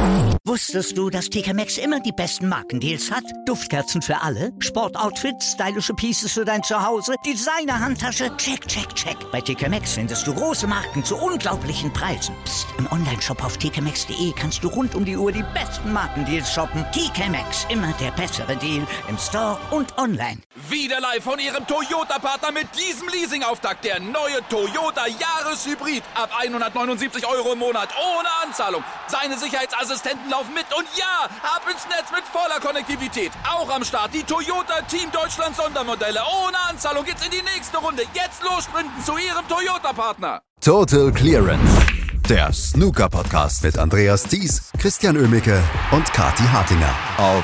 Wusstest du, dass TK Maxx immer die besten Markendeals hat? Duftkerzen für alle, Sportoutfits, stylische Pieces für dein Zuhause, Designer-Handtasche, check, check, check. Bei TK Maxx findest du große Marken zu unglaublichen Preisen. Psst. Im Onlineshop auf tkmaxx.de kannst du rund um die Uhr die besten Markendeals shoppen. TK Maxx, immer der bessere Deal im Store und online. Wieder live von Ihrem Toyota-Partner mit diesem Leasing-Auftakt. Der neue Toyota Jahreshybrid. Ab 179 € im Monat. Ohne Anzahlung. Seine Sicherheitsassistenten laufen mit. Und ja, ab ins Netz mit voller Konnektivität. Auch am Start die Toyota Team Deutschland Sondermodelle. Ohne Anzahlung geht's in die nächste Runde. Jetzt los sprinten zu Ihrem Toyota-Partner. Total Clearance. Der Snooker-Podcast mit Andreas Thies, Christian Oemicke und Kathi Hartinger auf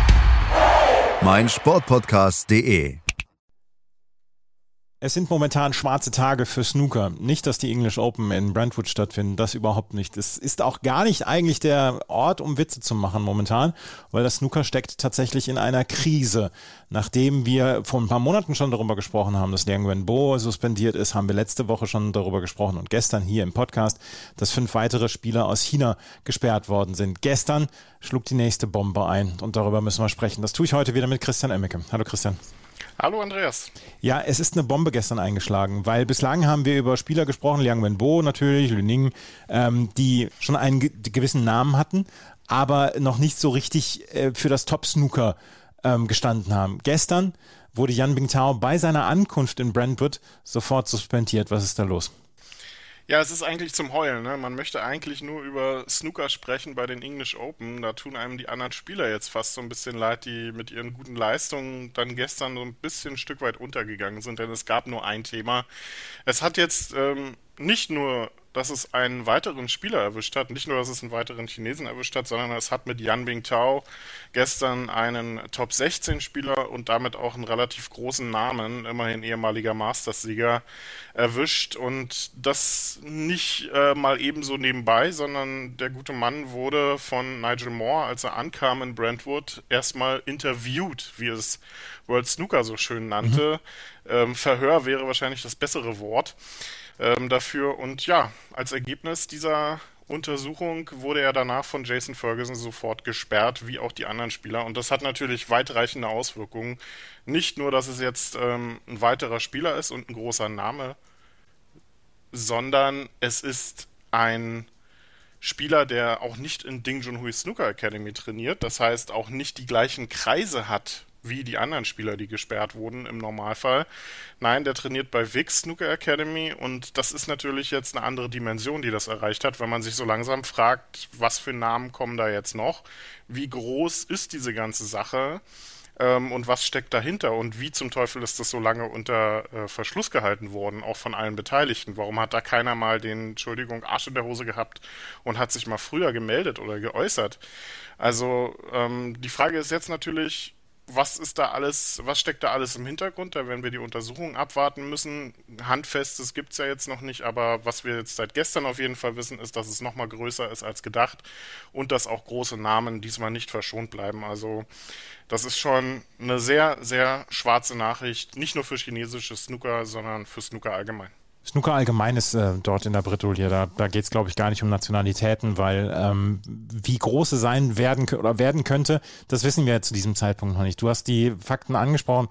meinsportpodcast.de. Es sind momentan schwarze Tage für Snooker. Nicht, dass die English Open in Brentwood stattfinden, das überhaupt nicht. Es ist auch gar nicht eigentlich der Ort, um Witze zu machen momentan, weil das Snooker steckt tatsächlich in einer Krise. Nachdem wir vor ein paar Monaten schon darüber gesprochen haben, dass Liang Wenbo suspendiert ist, haben wir letzte Woche schon darüber gesprochen und gestern hier im Podcast, dass 5 weitere Spieler aus China gesperrt worden sind. Gestern schlug die nächste Bombe ein und darüber müssen wir sprechen. Das tue ich heute wieder mit Christian Oemicke. Hallo Christian. Hallo Andreas. Ja, es ist eine Bombe gestern eingeschlagen, weil bislang haben wir über Spieler gesprochen, Liang Wenbo natürlich, Lü Ning, die schon einen gewissen Namen hatten, aber noch nicht so richtig für das Top-Snooker gestanden haben. Gestern wurde Yan Bingtao bei seiner Ankunft in Brentwood sofort suspendiert. Was ist da los? Ja, es ist eigentlich zum Heulen, ne? Man möchte eigentlich nur über Snooker sprechen bei den English Open. Da tun einem die anderen Spieler jetzt fast so ein bisschen leid, die mit ihren guten Leistungen dann gestern so ein bisschen ein Stück weit untergegangen sind, denn es gab nur ein Thema. Es hat jetzt nicht nur, dass es einen weiteren Spieler erwischt hat, nicht nur, dass es einen weiteren Chinesen erwischt hat, sondern es hat mit Yan Bingtao gestern einen Top-16-Spieler und damit auch einen relativ großen Namen, immerhin ehemaliger Masters-Sieger, erwischt. Und das nicht mal ebenso nebenbei, sondern der gute Mann wurde von Nigel Moore, als er ankam in Brentwood, erstmal interviewt, wie es World Snooker so schön nannte. Verhör wäre wahrscheinlich das bessere Wort dafür. Und ja, als Ergebnis dieser Untersuchung wurde er danach von Jason Ferguson sofort gesperrt, wie auch die anderen Spieler. Und das hat natürlich weitreichende Auswirkungen. Nicht nur, dass es jetzt ein weiterer Spieler ist und ein großer Name, sondern es ist ein Spieler, der auch nicht in Ding Junhui Snooker Academy trainiert, das heißt auch nicht die gleichen Kreise hat wie die anderen Spieler, die gesperrt wurden im Normalfall. Nein, der trainiert bei Wix Snooker Academy und das ist natürlich jetzt eine andere Dimension, die das erreicht hat, wenn man sich so langsam fragt, was für Namen kommen da jetzt noch, wie groß ist diese ganze Sache und was steckt dahinter und wie zum Teufel ist das so lange unter Verschluss gehalten worden, auch von allen Beteiligten. Warum hat da keiner mal den, Arsch in der Hose gehabt und hat sich mal früher gemeldet oder geäußert? Also die Frage ist jetzt natürlich, was steckt da alles im Hintergrund? Da werden wir die Untersuchungen abwarten müssen. Handfestes gibt es ja jetzt noch nicht, aber was wir jetzt seit gestern auf jeden Fall wissen, ist, dass es nochmal größer ist als gedacht und dass auch große Namen diesmal nicht verschont bleiben. Also das ist schon eine sehr, sehr schwarze Nachricht, nicht nur für chinesische Snooker, sondern für Snooker allgemein. Snooker allgemein ist dort in der Bredouille. Da geht es, glaube ich, gar nicht um Nationalitäten, weil wie groß es werden könnte, das wissen wir zu diesem Zeitpunkt noch nicht. Du hast die Fakten angesprochen,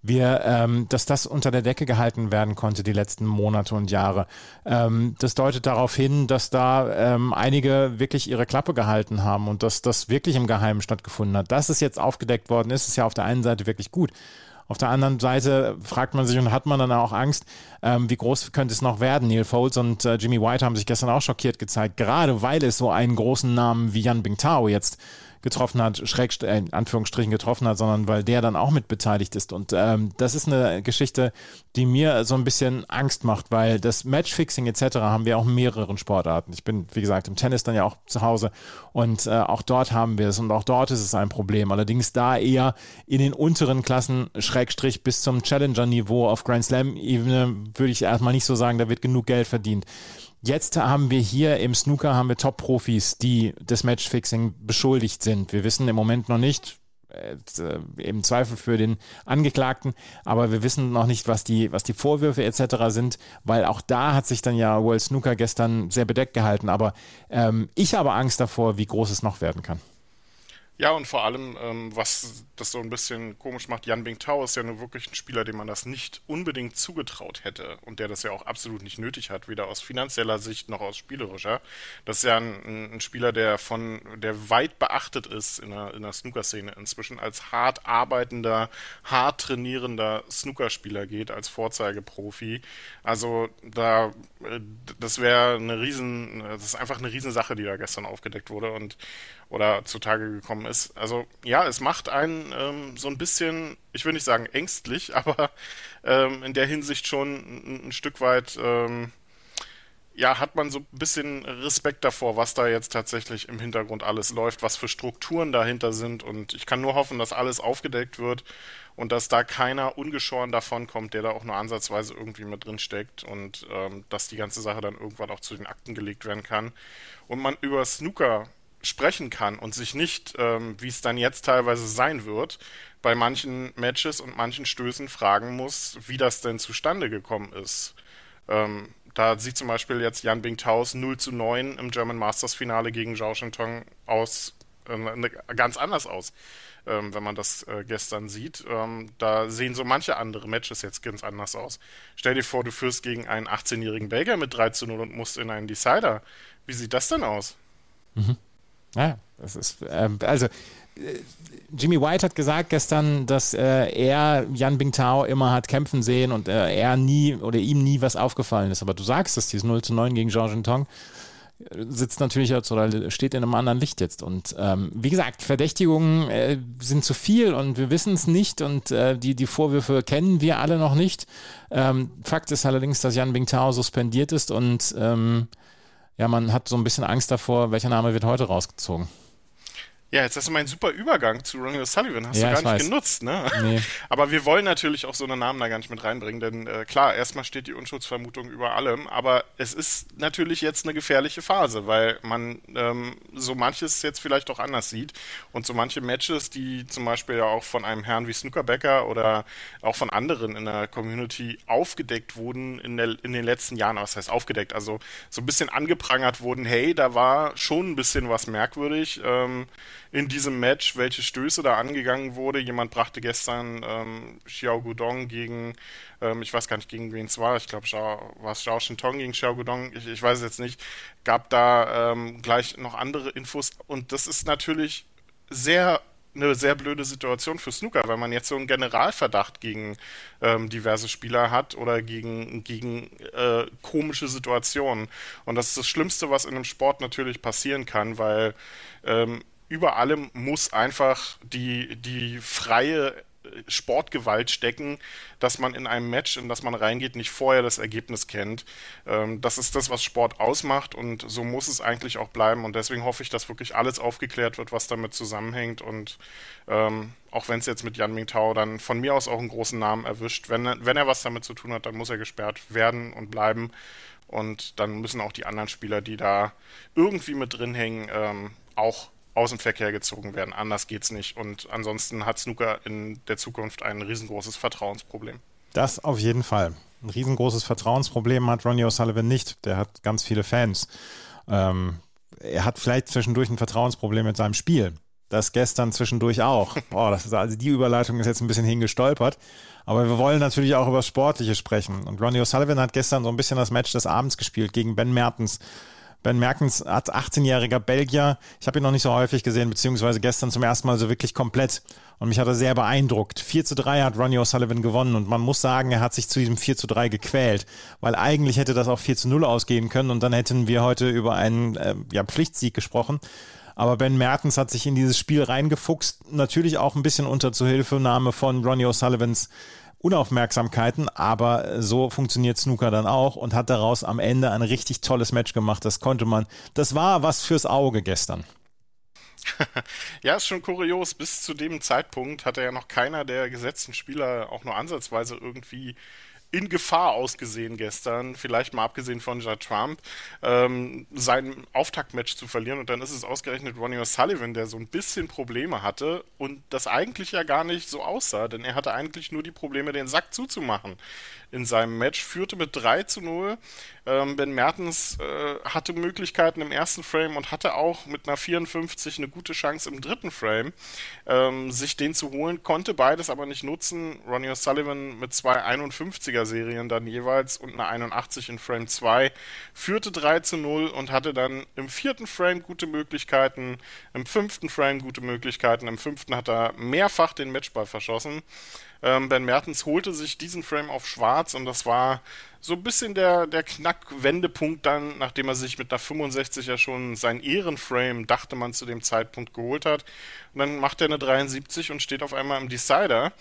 dass das unter der Decke gehalten werden konnte die letzten Monate und Jahre. Das deutet darauf hin, dass da einige wirklich ihre Klappe gehalten haben und dass das wirklich im Geheimen stattgefunden hat. Dass es jetzt aufgedeckt worden ist ja auf der einen Seite wirklich gut. Auf der anderen Seite fragt man sich und hat man dann auch Angst, wie groß könnte es noch werden. Neil Foulds und Jimmy White haben sich gestern auch schockiert gezeigt, gerade weil es so einen großen Namen wie Yan Bingtao jetzt getroffen hat, in Anführungsstrichen getroffen hat, sondern weil der dann auch mit beteiligt ist. Und das ist eine Geschichte, die mir so ein bisschen Angst macht, weil das Matchfixing etc. haben wir auch in mehreren Sportarten. Ich bin, wie gesagt, im Tennis dann ja auch zu Hause und auch dort haben wir es und auch dort ist es ein Problem. Allerdings da eher in den unteren Klassen, / bis zum Challenger-Niveau auf Grand Slam-Ebene würde ich erstmal nicht so sagen, da wird genug Geld verdient. Jetzt haben wir hier im Snooker Top-Profis, die des Matchfixing beschuldigt sind. Wir wissen im Moment noch nicht, im Zweifel für den Angeklagten, aber wir wissen noch nicht, was die Vorwürfe etc. sind, weil auch da hat sich dann ja World Snooker gestern sehr bedeckt gehalten, aber ich habe Angst davor, wie groß es noch werden kann. Ja, und vor allem, was das so ein bisschen komisch macht, Yan Bingtao ist ja nur wirklich ein Spieler, dem man das nicht unbedingt zugetraut hätte und der das ja auch absolut nicht nötig hat, weder aus finanzieller Sicht noch aus spielerischer. Das ist ja ein Spieler, der weit beachtet ist in der Snooker-Szene inzwischen als hart arbeitender, hart trainierender Snookerspieler geht, als Vorzeigeprofi. Also das ist einfach eine Riesensache, die da gestern aufgedeckt wurde oder zutage gekommen ist. Also ja, es macht einen so ein bisschen, ich will nicht sagen ängstlich, aber in der Hinsicht schon ein Stück weit, hat man so ein bisschen Respekt davor, was da jetzt tatsächlich im Hintergrund alles läuft, was für Strukturen dahinter sind, und ich kann nur hoffen, dass alles aufgedeckt wird und dass da keiner ungeschoren davon kommt, der da auch nur ansatzweise irgendwie mit drin steckt, und dass die ganze Sache dann irgendwann auch zu den Akten gelegt werden kann und man über Snooker sprechen kann und sich nicht, wie es dann jetzt teilweise sein wird, bei manchen Matches und manchen Stößen fragen muss, wie das denn zustande gekommen ist. Da sieht zum Beispiel jetzt Yan Bingtaos 0:9 im German Masters Finale gegen Zhao Shintong ganz anders aus, wenn man das gestern sieht. Da sehen so manche andere Matches jetzt ganz anders aus. Stell dir vor, du führst gegen einen 18-jährigen Belgier mit 3:0 und musst in einen Decider. Wie sieht das denn aus? Mhm. Ja, das ist, Jimmy White hat gesagt gestern, dass er Yan Bingtao immer hat kämpfen sehen und ihm nie was aufgefallen ist. Aber du sagst es, dieses 0:9 gegen Zhao Shintong sitzt natürlich jetzt oder steht in einem anderen Licht jetzt. Und wie gesagt, Verdächtigungen sind zu viel und wir wissen es nicht und die Vorwürfe kennen wir alle noch nicht. Fakt ist allerdings, dass Yan Bingtao suspendiert ist und man hat so ein bisschen Angst davor, welcher Name wird heute rausgezogen. Ja, jetzt hast du meinen super Übergang zu Ronnie O'Sullivan, hast ja, du gar nicht genutzt, ne? Nee. Aber wir wollen natürlich auch so einen Namen da gar nicht mit reinbringen, denn klar, erstmal steht die Unschuldsvermutung über allem, aber es ist natürlich jetzt eine gefährliche Phase, weil man so manches jetzt vielleicht auch anders sieht und so manche Matches, die zum Beispiel ja auch von einem Herrn wie Snookerbecker oder auch von anderen in der Community aufgedeckt wurden in den letzten Jahren, was heißt aufgedeckt, also so ein bisschen angeprangert wurden, hey, da war schon ein bisschen was merkwürdig, in diesem Match, welche Stöße da angegangen wurde. Jemand brachte gestern Xiao Guodong gegen, ich weiß gar nicht, gegen wen es war, ich glaube, war es Zhao Shintong gegen Xiao Guodong, ich weiß es jetzt nicht, gab da gleich noch andere Infos und das ist natürlich eine sehr blöde Situation für Snooker, weil man jetzt so einen Generalverdacht gegen diverse Spieler hat oder gegen komische Situationen. Und das ist das Schlimmste, was in einem Sport natürlich passieren kann, weil über allem muss einfach die freie Sportgewalt stecken, dass man in einem Match, in das man reingeht, nicht vorher das Ergebnis kennt. Das ist das, was Sport ausmacht und so muss es eigentlich auch bleiben und deswegen hoffe ich, dass wirklich alles aufgeklärt wird, was damit zusammenhängt und auch wenn es jetzt mit Yan Bingtao dann von mir aus auch einen großen Namen erwischt, wenn er was damit zu tun hat, dann muss er gesperrt werden und bleiben und dann müssen auch die anderen Spieler, die da irgendwie mit drin hängen, auch aus dem Verkehr gezogen werden. Anders geht's nicht. Und ansonsten hat Snooker in der Zukunft ein riesengroßes Vertrauensproblem. Das auf jeden Fall. Ein riesengroßes Vertrauensproblem hat Ronnie O'Sullivan nicht. Der hat ganz viele Fans. Er hat vielleicht zwischendurch ein Vertrauensproblem mit seinem Spiel. Das gestern zwischendurch auch. Also die Überleitung ist jetzt ein bisschen hingestolpert. Aber wir wollen natürlich auch über das Sportliche sprechen. Und Ronnie O'Sullivan hat gestern so ein bisschen das Match des Abends gespielt gegen Ben Mertens. Ben Mertens hat 18-jähriger Belgier. Ich habe ihn noch nicht so häufig gesehen, beziehungsweise gestern zum ersten Mal so wirklich komplett. Und mich hat er sehr beeindruckt. 4:3 hat Ronnie O'Sullivan gewonnen und man muss sagen, er hat sich zu diesem 4:3 gequält, weil eigentlich hätte das auch 4:0 ausgehen können und dann hätten wir heute über einen Pflichtsieg gesprochen. Aber Ben Mertens hat sich in dieses Spiel reingefuchst, natürlich auch ein bisschen unter Zuhilfenahme von Ronnie O'Sullivans Unaufmerksamkeiten, aber so funktioniert Snooker dann auch und hat daraus am Ende ein richtig tolles Match gemacht. Das war was fürs Auge gestern. Ja, ist schon kurios. Bis zu dem Zeitpunkt hatte ja noch keiner der gesetzten Spieler auch nur ansatzweise irgendwie in Gefahr ausgesehen gestern, vielleicht mal abgesehen von Judd Trump, sein Auftaktmatch zu verlieren. Und dann ist es ausgerechnet Ronnie O'Sullivan, der so ein bisschen Probleme hatte und das eigentlich ja gar nicht so aussah, denn er hatte eigentlich nur die Probleme, den Sack zuzumachen in seinem Match, führte mit 3-0. Ben Mertens hatte Möglichkeiten im ersten Frame und hatte auch mit einer 54 eine gute Chance im dritten Frame, sich den zu holen, konnte beides aber nicht nutzen. Ronnie O'Sullivan mit 2 51er-Serien dann jeweils und eine 81 in Frame 2 führte 3-0 und hatte dann im vierten Frame gute Möglichkeiten, im fünften Frame gute Möglichkeiten, im fünften hat er mehrfach den Matchball verschossen. Ben Mertens holte sich diesen Frame auf schwarz und das war so ein bisschen der Knack-Wendepunkt dann, nachdem er sich mit einer 65 ja schon sein Ehrenframe, dachte man zu dem Zeitpunkt, geholt hat. Und dann macht er eine 73 und steht auf einmal im Decider.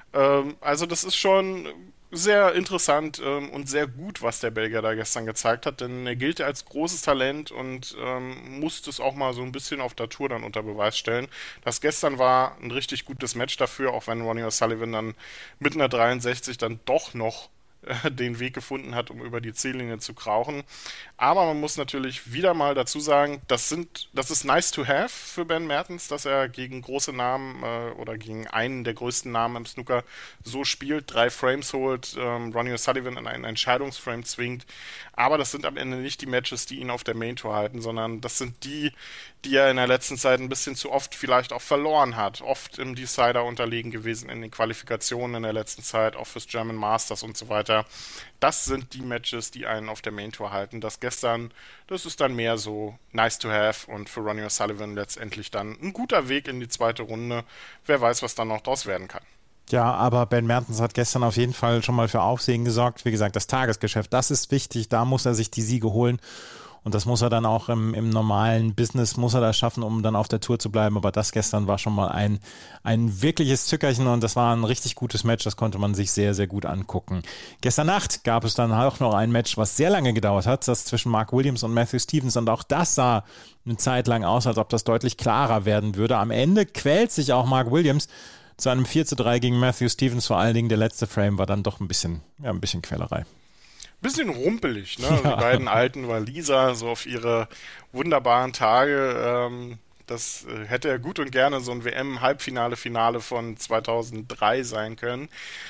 Also das ist schon sehr interessant und sehr gut, was der Belgier da gestern gezeigt hat, denn er gilt ja als großes Talent und musste es auch mal so ein bisschen auf der Tour dann unter Beweis stellen. Das gestern war ein richtig gutes Match dafür, auch wenn Ronnie O'Sullivan dann mit einer 63 dann doch noch den Weg gefunden hat, um über die Ziellinie zu krauchen. Aber man muss natürlich wieder mal dazu sagen, das ist nice to have für Ben Mertens, dass er gegen große Namen oder gegen einen der größten Namen im Snooker so spielt, 3 Frames holt, Ronnie O'Sullivan in einen Entscheidungsframe zwingt. Aber das sind am Ende nicht die Matches, die ihn auf der Main Tour halten, sondern das sind die er in der letzten Zeit ein bisschen zu oft vielleicht auch verloren hat. Oft im Decider unterlegen gewesen in den Qualifikationen in der letzten Zeit, auch fürs German Masters und so weiter. Das sind die Matches, die einen auf der Main Tour halten. Das gestern, das ist dann mehr so nice to have und für Ronnie O'Sullivan letztendlich dann ein guter Weg in die zweite Runde. Wer weiß, was dann noch draus werden kann. Ja, aber Ben Mertens hat gestern auf jeden Fall schon mal für Aufsehen gesorgt. Wie gesagt, das Tagesgeschäft, das ist wichtig. Da muss er sich die Siege holen. Und das muss er dann auch im normalen Business, muss er das schaffen, um dann auf der Tour zu bleiben. Aber das gestern war schon mal ein wirkliches Zückerchen und das war ein richtig gutes Match. Das konnte man sich sehr, sehr gut angucken. Gestern Nacht gab es dann auch noch ein Match, was sehr lange gedauert hat, das zwischen Mark Williams und Matthew Stevens. Und auch das sah eine Zeit lang aus, als ob das deutlich klarer werden würde. Am Ende quält sich auch Mark Williams zu einem 4-3 gegen Matthew Stevens. Vor allen Dingen der letzte Frame war dann doch ein bisschen Quälerei. Bisschen rumpelig, ne? Ja. Die beiden alten Waliser, so auf ihre wunderbaren Tage. Das hätte ja gut und gerne so ein WM-Halbfinale-Finale von 2003 sein können.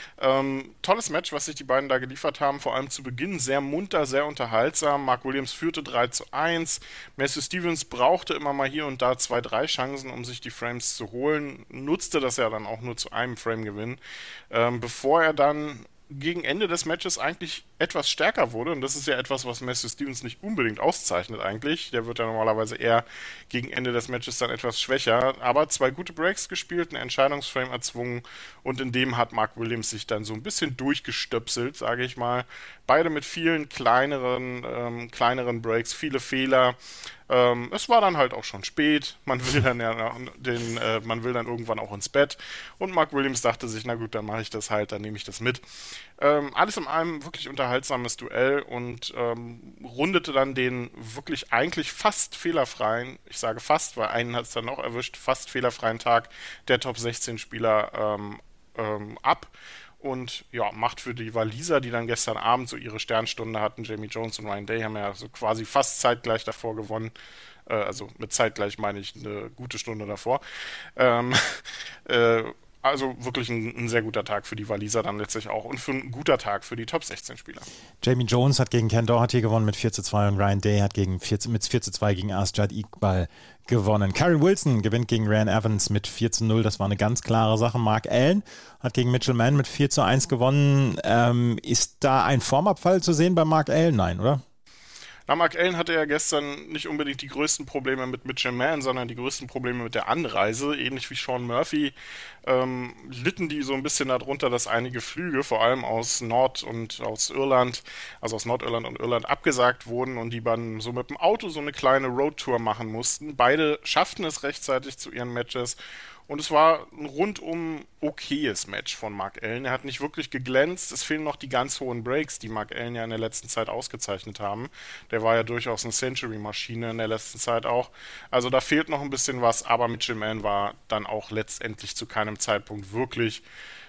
Tolles Match, was sich die beiden da geliefert haben, vor allem zu Beginn sehr munter, sehr unterhaltsam. Mark Williams führte 3-1. Matthew Stevens brauchte immer mal hier und da 2-3 Chancen, um sich die Frames zu holen. Nutzte das ja dann auch nur zu einem Frame-Gewinn, bevor er dann gegen Ende des Matches eigentlich etwas stärker wurde. Und das ist ja etwas, was Matthew Stevens nicht unbedingt auszeichnet eigentlich. Der wird ja normalerweise eher gegen Ende des Matches dann etwas schwächer. Aber 2 gute Breaks gespielt, einen Entscheidungsframe erzwungen und in dem hat Mark Williams sich dann so ein bisschen durchgestöpselt, sage ich mal. Beide mit vielen kleineren Breaks, viele Fehler. Es war dann halt auch schon spät. Man will dann irgendwann auch ins Bett. Und Mark Williams dachte sich, na gut, dann mache ich das halt, dann nehme ich das mit. Alles in allem wirklich unterhaltsames Duell und rundete dann den wirklich eigentlich fast fehlerfreien, ich sage fast, weil einen hat es dann noch erwischt, fast fehlerfreien Tag der Top 16 Spieler ab. Und ja, macht für die Waliser, die dann gestern Abend so ihre Sternstunde hatten, Jamie Jones und Ryan Day haben ja so quasi fast zeitgleich davor gewonnen. Also mit zeitgleich meine ich eine gute Stunde davor. Also wirklich ein sehr guter Tag für die Waliser dann letztlich auch und für ein guter Tag für die Top 16 Spieler. Jamie Jones hat gegen Ken Doherty gewonnen mit 4-2 und Ryan Day hat mit 4-2 gegen Asjad Iqbal gewonnen. Carrie Wilson gewinnt gegen Ryan Evans mit 4-0. Das war eine ganz klare Sache. Mark Allen hat gegen Mitchell Mann mit 4-1 gewonnen. Ist da ein Formabfall zu sehen bei Mark Allen? Nein, oder? Na, Mark Allen hatte ja gestern nicht unbedingt die größten Probleme mit Mitchell Mann, sondern die größten Probleme mit der Anreise. Ähnlich wie Sean Murphy litten die so ein bisschen darunter, dass einige Flüge, vor allem aus Nord- und aus Irland, also aus Nordirland und Irland, abgesagt wurden und die dann so mit dem Auto so eine kleine Roadtour machen mussten. Beide schafften es rechtzeitig zu ihren Matches. Und es war ein rundum okayes Match von Mark Allen. Er hat nicht wirklich geglänzt. Es fehlen noch die ganz hohen Breaks, die Mark Allen ja in der letzten Zeit ausgezeichnet haben. Der war ja durchaus eine Century-Maschine in der letzten Zeit auch. Also da fehlt noch ein bisschen was, aber Mitchell Mann war dann auch letztendlich zu keinem Zeitpunkt wirklich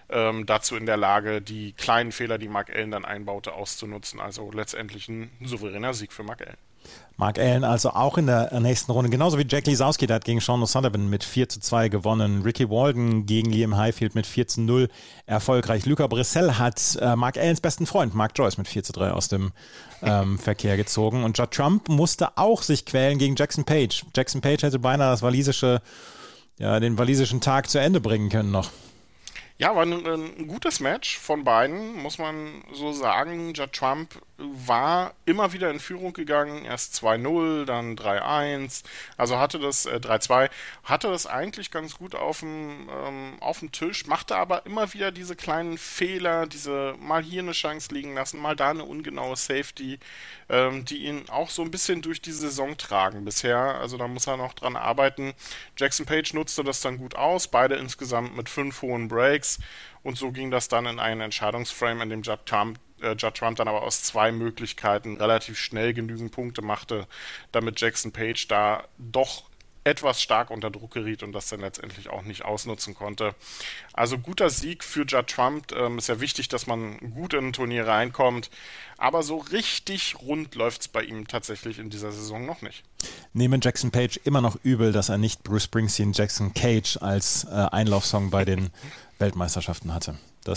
dazu in der Lage, die kleinen Fehler, die Mark Allen dann einbaute, auszunutzen. Also letztendlich ein souveräner Sieg für Mark Allen. Mark Allen also auch in der nächsten Runde, genauso wie Jack Lisowski, der hat gegen Sean O'Sullivan mit 4:2 gewonnen. Ricky Walden gegen Liam Highfield mit 4:0 erfolgreich. Luca Brissell hat Mark Allens besten Freund Mark Joyce mit 4:3 aus dem Verkehr gezogen. Und Judd Trump musste auch sich quälen gegen Jackson Page. Jackson Page hätte beinahe den walisischen Tag zu Ende bringen können noch. Ja, war ein gutes Match von beiden, muss man so sagen. Judd Trump war immer wieder in Führung gegangen, erst 2:0, dann 3:1, also hatte das 3:2, hatte das eigentlich ganz gut auf dem Tisch, machte aber immer wieder diese kleinen Fehler, diese mal hier eine Chance liegen lassen, mal da eine ungenaue Safety, die ihn auch so ein bisschen durch die Saison tragen bisher, also da muss er noch dran arbeiten. Jackson Page nutzte das dann gut aus, beide insgesamt mit 5 hohen Breaks, und so ging das dann in einen Entscheidungsframe, in dem Judd Trump dann aber aus 2 Möglichkeiten relativ schnell genügend Punkte machte, damit Jackson Page da doch etwas stark unter Druck geriet und das dann letztendlich auch nicht ausnutzen konnte. Also guter Sieg für Judd Trump. Ist ja wichtig, dass man gut in ein Turnier reinkommt, aber so richtig rund läuft es bei ihm tatsächlich in dieser Saison noch nicht. Nehmen Jackson Page immer noch übel, dass er nicht Bruce Springsteen Jackson Cage als Einlaufsong bei den Weltmeisterschaften hatte.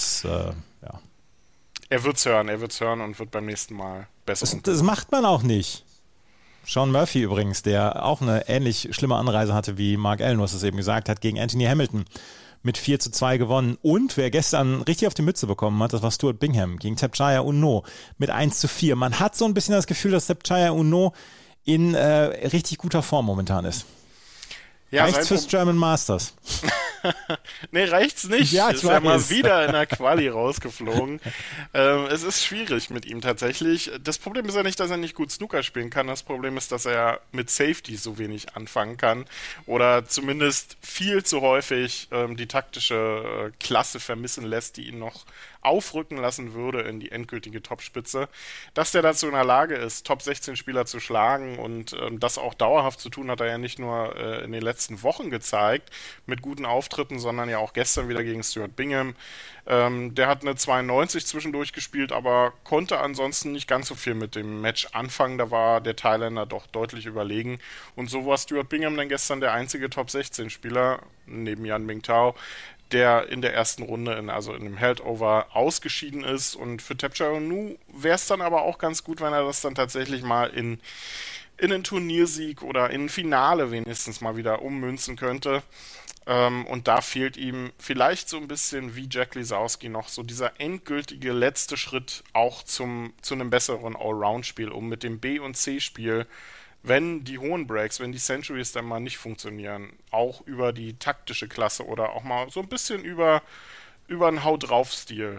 Er wird's hören und wird beim nächsten Mal besser. Das macht man auch nicht. Sean Murphy übrigens, der auch eine ähnlich schlimme Anreise hatte wie Mark Allen, was es eben gesagt hat, gegen Anthony Hamilton mit 4:2 gewonnen. Und wer gestern richtig auf die Mütze bekommen hat, das war Stuart Bingham gegen Thepchaiya Uno mit 1:4. Man hat so ein bisschen das Gefühl, dass Thepchaiya Uno in richtig guter Form momentan ist. Ja, reicht's fürs German Masters? Nee, reicht's nicht. Ja, ist ja mal wieder in der Quali rausgeflogen. Es ist schwierig mit ihm tatsächlich. Das Problem ist ja nicht, dass er nicht gut Snooker spielen kann. Das Problem ist, dass er mit Safety so wenig anfangen kann oder zumindest viel zu häufig die taktische Klasse vermissen lässt, die ihn noch aufrücken lassen würde in die endgültige Topspitze. Dass der dazu in der Lage ist, Top-16-Spieler zu schlagen und das auch dauerhaft zu tun, hat er ja nicht nur in den letzten Wochen gezeigt, mit guten Auftritten, sondern ja auch gestern wieder gegen Stuart Bingham. Der hat eine 92 zwischendurch gespielt, aber konnte ansonsten nicht ganz so viel mit dem Match anfangen. Da war der Thailänder doch deutlich überlegen. Und so war Stuart Bingham dann gestern der einzige Top-16-Spieler, neben Yan Mingtao, der in der ersten Runde, also in dem Held-Over, ausgeschieden ist. Und für Thepchaiya Uno wäre es dann aber auch ganz gut, wenn er das dann tatsächlich mal in einen Turniersieg oder in ein Finale wenigstens mal wieder ummünzen könnte. Und da fehlt ihm vielleicht so ein bisschen wie Jack Lisowski noch so dieser endgültige letzte Schritt auch zu einem besseren Allround-Spiel, um mit dem B- und C-Spiel, wenn die hohen Breaks, wenn die Centuries dann mal nicht funktionieren, auch über die taktische Klasse oder auch mal so ein bisschen über einen Hau-drauf-Stil,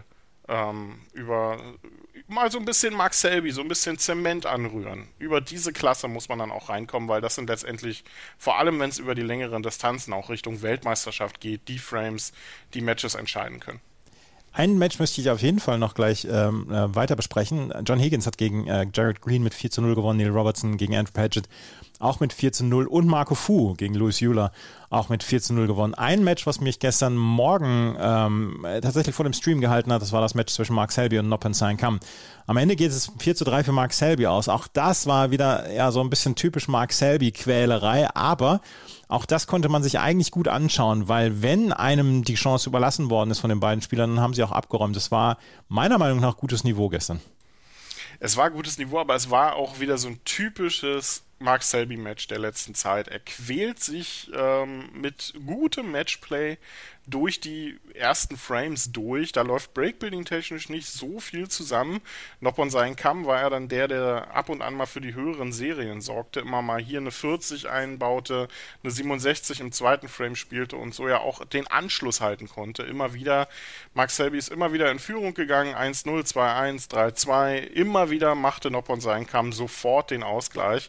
mal so ein bisschen Mark Selby, so ein bisschen Zement anrühren. Über diese Klasse muss man dann auch reinkommen, weil das sind letztendlich, vor allem wenn es über die längeren Distanzen auch Richtung Weltmeisterschaft geht, die Frames, die Matches entscheiden können. Ein Match möchte ich auf jeden Fall noch gleich weiter besprechen. John Higgins hat gegen Jared Green mit 4:0 gewonnen, Neil Robertson gegen Andrew Paget auch mit 4:0 und Marco Fu gegen Louis Euler auch mit 4:0 gewonnen. Ein Match, was mich gestern Morgen tatsächlich vor dem Stream gehalten hat, das war das Match zwischen Mark Selby und Nopen Saengkham. Am Ende geht es 4:3 für Mark Selby aus. Auch das war wieder so ein bisschen typisch Mark Selby-Quälerei, aber auch das konnte man sich eigentlich gut anschauen, weil wenn einem die Chance überlassen worden ist von den beiden Spielern, dann haben sie auch abgeräumt. Das war meiner Meinung nach gutes Niveau gestern. Es war gutes Niveau, aber es war auch wieder so ein typisches Mark Selby-Match der letzten Zeit. Er quält sich mit gutem Matchplay durch die ersten Frames durch. Da läuft Breakbuilding-technisch nicht so viel zusammen. Noppon Saengkham war ja dann der ab und an mal für die höheren Serien sorgte, immer mal hier eine 40 einbaute, eine 67 im zweiten Frame spielte und so ja auch den Anschluss halten konnte. Immer wieder, Mark Selby ist immer wieder in Führung gegangen, 1-0, 2-1, 3-2. Immer wieder machte Noppon Saengkham sofort den Ausgleich.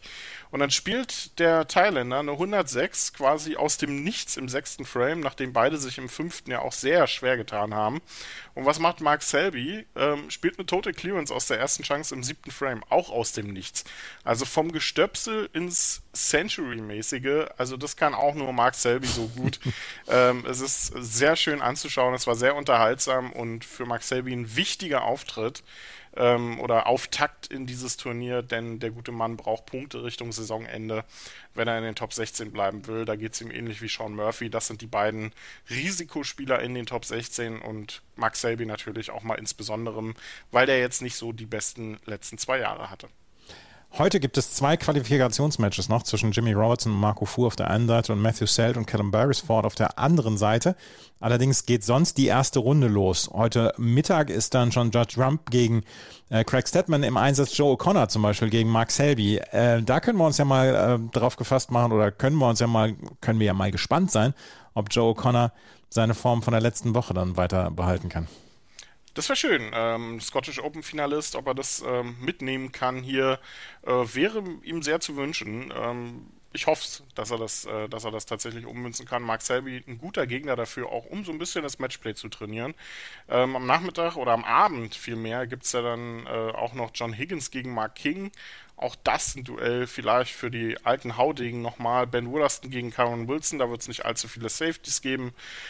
Und dann spielt der Thailänder eine 106 quasi aus dem Nichts im 6. Frame, nachdem beide sich im 5. ja auch sehr schwer getan haben. Und was macht Mark Selby? Spielt eine Total Clearance aus der ersten Chance im 7. Frame, auch aus dem Nichts. Also vom Gestöpsel ins Century-mäßige, also das kann auch nur Mark Selby so gut. Es ist sehr schön anzuschauen, es war sehr unterhaltsam und für Mark Selby ein wichtiger Auftritt oder Auftakt in dieses Turnier, denn der gute Mann braucht Punkte Richtung Saisonende, wenn er in den Top 16 bleiben will. Da geht es ihm ähnlich wie Sean Murphy. Das sind die beiden Risikospieler in den Top 16 und Mark Selby natürlich auch mal insbesondere, weil der jetzt nicht so die besten letzten 2 Jahre hatte. Heute gibt es 2 Qualifikationsmatches noch zwischen Jimmy Robertson und Marco Fu auf der einen Seite und Matthew Selt und Callum Beresford auf der anderen Seite. Allerdings geht sonst die erste Runde los. Heute Mittag ist dann schon Judge Rump gegen Craig Steadman im Einsatz, Joe O'Connor zum Beispiel gegen Mark Selby. Da können wir uns ja mal drauf gefasst machen oder können wir ja mal gespannt sein, ob Joe O'Connor seine Form von der letzten Woche dann weiter behalten kann. Das wäre schön. Scottish Open Finalist, ob er das mitnehmen kann hier, wäre ihm sehr zu wünschen. Ich hoffe, dass er das tatsächlich ummünzen kann. Mark Selby, ein guter Gegner dafür, auch um so ein bisschen das Matchplay zu trainieren. Am Nachmittag oder am Abend vielmehr gibt es ja dann auch noch John Higgins gegen Mark King. Auch das ein Duell vielleicht für die alten Haudegen nochmal. Ben Wollaston gegen Karen Wilson, da wird es nicht allzu viele Safeties geben.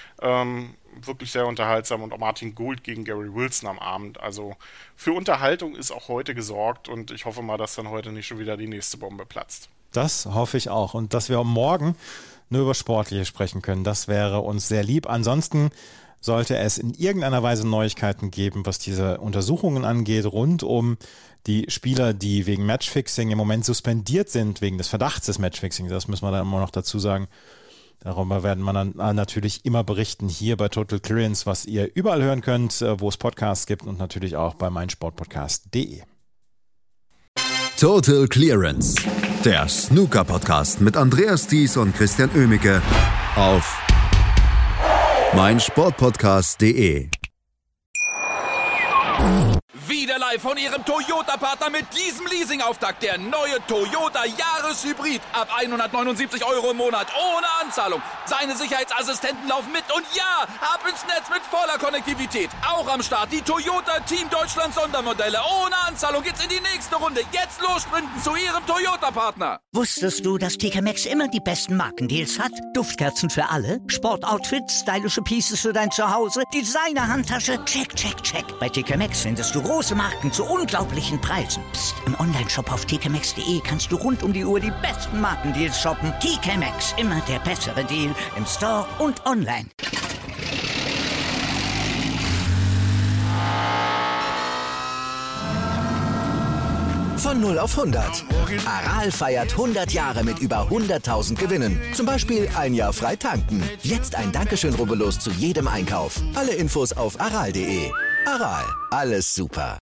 Wirklich sehr unterhaltsam. Und auch Martin Gould gegen Gary Wilson am Abend. Also für Unterhaltung ist auch heute gesorgt und ich hoffe mal, dass dann heute nicht schon wieder die nächste Bombe platzt. Das hoffe ich auch. Und dass wir morgen nur über Sportliche sprechen können, das wäre uns sehr lieb. Ansonsten sollte es in irgendeiner Weise Neuigkeiten geben, was diese Untersuchungen angeht, rund um die Spieler, die wegen Matchfixing im Moment suspendiert sind, wegen des Verdachts des Matchfixing. Das müssen wir dann immer noch dazu sagen. Darüber werden wir dann natürlich immer berichten hier bei Total Clearance, was ihr überall hören könnt, wo es Podcasts gibt und natürlich auch bei meinsportpodcast.de. Total Clearance, der Snooker-Podcast mit Andreas Thies und Christian Oemicke auf meinsportpodcast.de. Wieder live von Ihrem Toyota-Partner mit diesem Leasing-Auftakt. Der neue Toyota Jahreshybrid. Ab 179 € im Monat. Ohne Anzahlung. Seine Sicherheitsassistenten laufen mit. Und ja, ab ins Netz mit voller Konnektivität. Auch am Start die Toyota Team Deutschland Sondermodelle. Ohne Anzahlung geht's in die nächste Runde. Jetzt los sprinten zu Ihrem Toyota-Partner. Wusstest du, dass TK Maxx immer die besten Markendeals hat? Duftkerzen für alle, Sportoutfits, stylische Pieces für dein Zuhause, Designer-Handtasche, check, check, check. Bei TK Maxx findest du große Marken zu unglaublichen Preisen. Psst. Im Onlineshop auf tkmaxx.de kannst du rund um die Uhr die besten Markendeals shoppen. TK Maxx, immer der bessere Deal im Store und online. Von 0 auf 100. Aral feiert 100 Jahre mit über 100.000 Gewinnen. Zum Beispiel ein Jahr frei tanken. Jetzt ein Dankeschön, rubbellos zu jedem Einkauf. Alle Infos auf aral.de. Aral, alles super.